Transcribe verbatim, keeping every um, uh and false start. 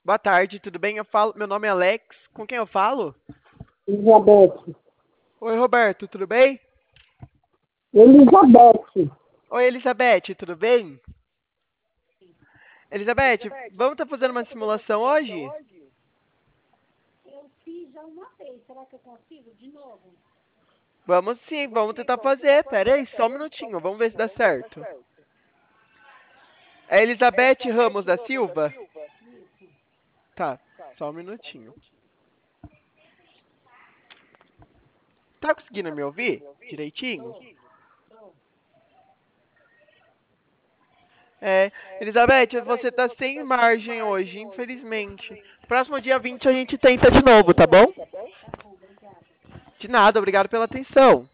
Boa tarde, tudo bem? Eu falo, meu nome é Alex. Com quem eu falo? Elizabeth. Oi, Roberto, tudo bem? Elizabeth. Oi, Elizabeth, tudo bem? Elizabeth, vamos estar fazendo uma simulação hoje? Eu fiz já uma vez. Será que eu consigo de novo? Vamos sim, vamos tentar fazer. Pera aí, só um minutinho, vamos ver se dá certo. É Elizabeth Ramos da Silva? Isso. Tá, só um minutinho. Tá conseguindo me ouvir direitinho? Tô. Tô. É, Elizabeth, você tá sem margem hoje, infelizmente. Próximo dia vinte a gente tenta de novo, tá bom? Tá bom, obrigada. De nada, obrigado pela atenção.